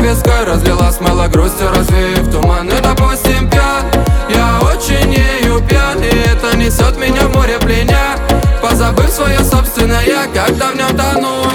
виской разлила, смыла грустью, развеяв туман. И допустим пьян, я очень ею пьян, и это несет меня в море пленя, позабыв свое собственное я, когда в нем тону.